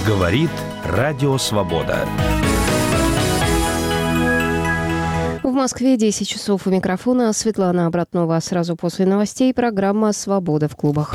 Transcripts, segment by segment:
Говорит Радио Свобода. В Москве 10 часов. У микрофона Светлана Обратнова. Сразу после новостей программа «Свобода в клубах».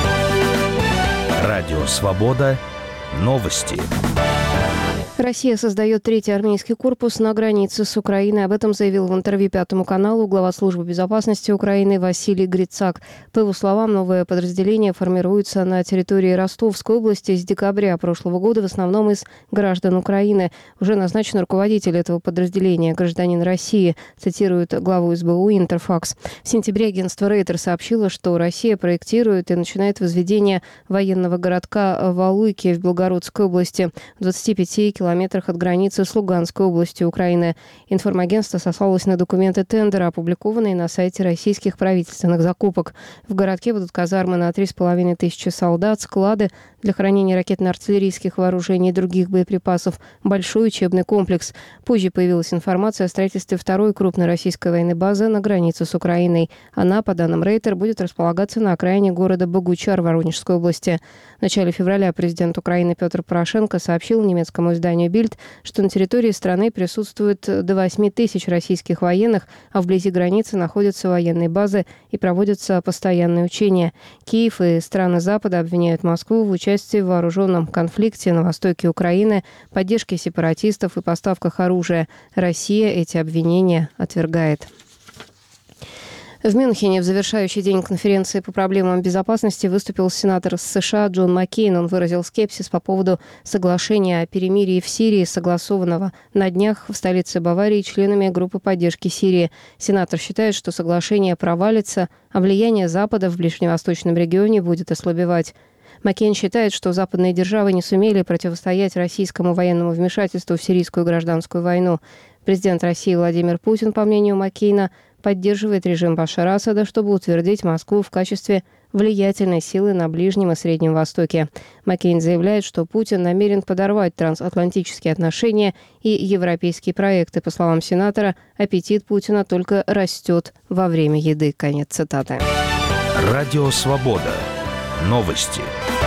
Радио Свобода. Новости. Россия создает третий армейский корпус на границе с Украиной. Об этом заявил в интервью Пятому каналу глава службы безопасности Украины Василий Грицак. По его словам, новое подразделение формируется на территории Ростовской области с декабря прошлого года, в основном из граждан Украины. Уже назначен руководитель этого подразделения, гражданин России, цитирует главу СБУ Интерфакс. В сентябре агентство Рейтер сообщило, что Россия проектирует и начинает возведение военного городка Валуйки в Белгородской области, в 25 километрах от границы с Луганской областью Украины. Информагентство сослалось на документы тендера, опубликованные на сайте российских правительственных закупок. В городке будут казармы на 3500 солдат, склады для хранения ракетно-артиллерийских вооружений и других боеприпасов, большой учебный комплекс. Позже появилась информация о строительстве второй крупной российской военной базы на границе с Украиной. Она, по данным Рейтер, будет располагаться на окраине города Богучар Воронежской области. В начале февраля президент Украины Петр Порошенко сообщил немецкому изданию «Бильд», что на территории страны присутствует до 8 тысяч российских военных, а вблизи границы находятся военные базы и проводятся постоянные учения. Киев и страны Запада обвиняют Москву в участии в вооруженном конфликте на востоке Украины, поддержке сепаратистов и поставках оружия. Россия эти обвинения отвергает. В Мюнхене в завершающий день конференции по проблемам безопасности выступил сенатор США Джон Маккейн. Он выразил скепсис по поводу соглашения о перемирии в Сирии, согласованного на днях в столице Баварии членами группы поддержки Сирии. Сенатор считает, что соглашение провалится, а влияние Запада в ближневосточном регионе будет ослабевать. Маккейн считает, что западные державы не сумели противостоять российскому военному вмешательству в сирийскую гражданскую войну. Президент России Владимир Путин, по мнению Маккейна, поддерживает режим Башара Асада, чтобы утвердить Москву в качестве влиятельной силы на Ближнем и Среднем Востоке. Маккейн заявляет, что Путин намерен подорвать трансатлантические отношения и европейские проекты. По словам сенатора, аппетит Путина только растет во время еды. Конец цитаты. Радио Свобода. Новости.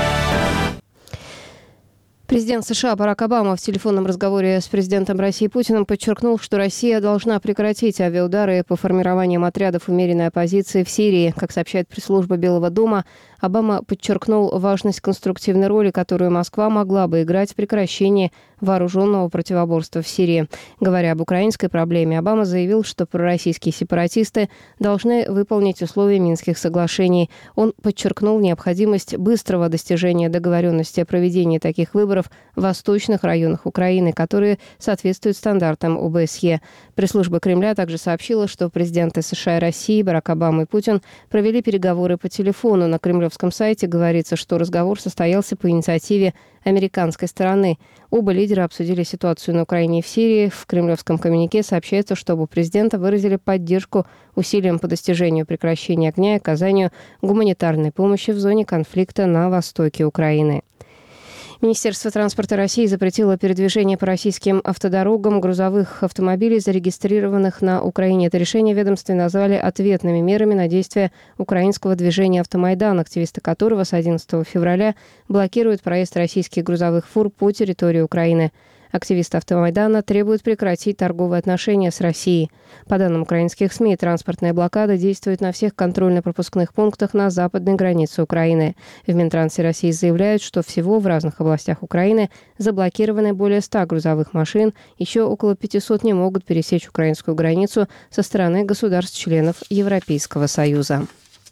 Президент США Барак Обама в телефонном разговоре с президентом России Путиным подчеркнул, что Россия должна прекратить авиаудары по формированиям отрядов умеренной оппозиции в Сирии. Как сообщает пресс-служба Белого дома, Обама подчеркнул важность конструктивной роли, которую Москва могла бы играть в прекращении вооруженного противоборства в Сирии. Говоря об украинской проблеме, Обама заявил, что пророссийские сепаратисты должны выполнить условия Минских соглашений. Он подчеркнул необходимость быстрого достижения договоренности о проведении таких выборов в восточных районах Украины, которые соответствуют стандартам ОБСЕ. Пресс-служба Кремля также сообщила, что президенты США и России Барак Обама и Путин провели переговоры по телефону. На кремлевском сайте говорится, что разговор состоялся по инициативе американской стороны. Оба лидера обсудили ситуацию на Украине и в Сирии. В кремлевском коммюнике сообщается, что оба президента выразили поддержку усилиям по достижению прекращения огня и оказанию гуманитарной помощи в зоне конфликта на востоке Украины. Министерство транспорта России запретило передвижение по российским автодорогам грузовых автомобилей, зарегистрированных на Украине. Это решение ведомстве назвали ответными мерами на действия украинского движения «Автомайдан», активисты которого с 11 февраля блокируют проезд российских грузовых фур по территории Украины. Активисты «Автомайдана» требуют прекратить торговые отношения с Россией. По данным украинских СМИ, транспортная блокада действует на всех контрольно-пропускных пунктах на западной границе Украины. В Минтрансе России заявляют, что всего в разных областях Украины заблокированы более 100 грузовых машин. Еще около 500 не могут пересечь украинскую границу со стороны государств-членов Европейского Союза.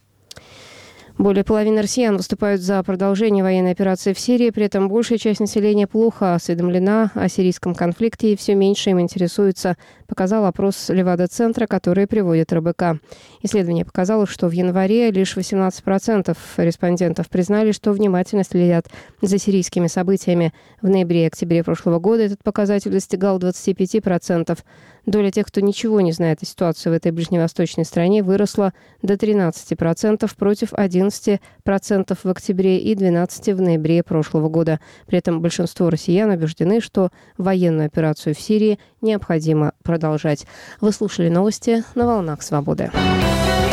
Более половины россиян выступают за продолжение военной операции в Сирии. При этом большая часть населения плохо осведомлена о сирийском конфликте и все меньше им интересуется, показал опрос Левада-центра, который приводит РБК. Исследование показало, что в январе лишь 18% респондентов признали, что внимательно следят за сирийскими событиями. В ноябре и октябре прошлого года этот показатель достигал 25%. Доля тех, кто ничего не знает о ситуации в этой ближневосточной стране, выросла до 13% против 11% в октябре и 12% в ноябре прошлого года. При этом большинство россиян убеждены, что военную операцию в Сирии необходимо продолжать. Вы слушали новости на «Волнах Свободы».